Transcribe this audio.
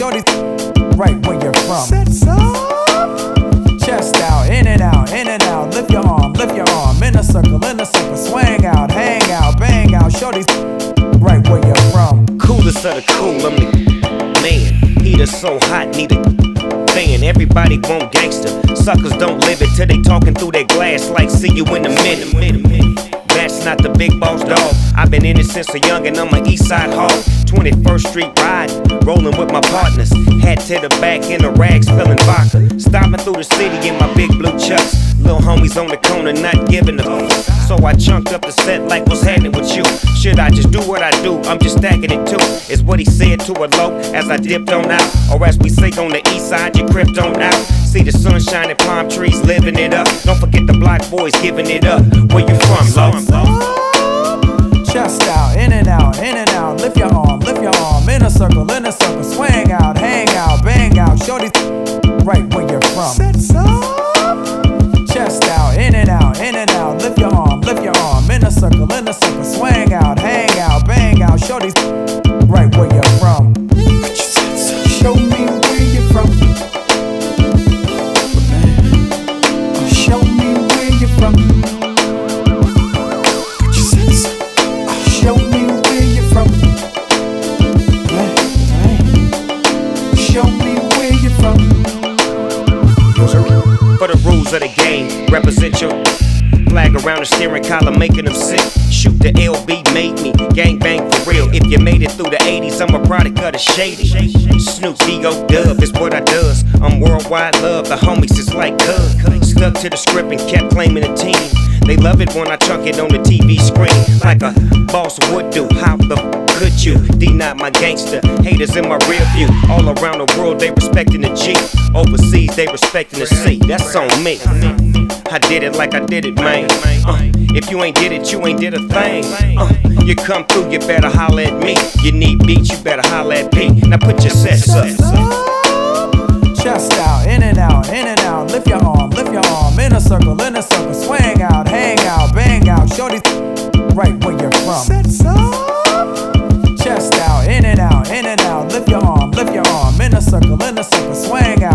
Shorty right where you're from. Chest out, in and out, in and out. Lift your arm, in a circle, swing out, hang out, bang out. Shorty right where you're from. Coolest of the cool, I'm the man. Heater so hot, need a fan. Everybody want gangster. Suckers don't live it till they talking through their glass like see you in a minute. That's not the big boss dog. I've been in it since a young and I'm a east side hog. 21st Street riding, rolling with my partners. Hat to the back in a rag spilling vodka. Stopping through the city in my big blue chucks. Little homies on the corner not giving a fuck. So I chunked up the set like what's happening with you. Should I just do what I do? I'm just stacking it too. Is what he said to a low as I dipped on out. Or as we say on the east side, you crept on out. See the sun shining, palm trees living it up. Don't forget the block boys giving it up. Where you from, low? Chest out, in and out, in and out. Lift your arm, in a circle, swing out, hang out, bang out. Shorty right where you're from. Chest out, in and out, in and out. Lift your arm, in a circle, swing out, hang out, bang out. Shorty right where you're from. Show me where you're from. Show me where you're from. Show me where you're from. Show me where you're from. For the rules of the game, represent your flag around the steering column, making them sick. Shoot the LB made me, gang bang for real. If you made it through the 80s, I'm a product of the shady. Snoop D.O. Dub is what I does. I'm worldwide love, the homies is like cuz. Stuck to the script and kept claiming the team. They love it when I chunk it on the TV screen like a boss would do. How the could you deny my gangster? Haters in my rear view. All around the world they respecting the G. Overseas they respecting the C. That's on me. I did it like I did it, man. If you ain't did it, you ain't did a thing. You come through, you better holler at me. You need beats, you better holler at P. Now put your sets up. Chest out, in and out, in and out. Lift your arm, in a circle, swing out, hang out, bang out. Shorty right where you're from. Chest out, in and out, in and out. Lift your arm, in a circle, swing out.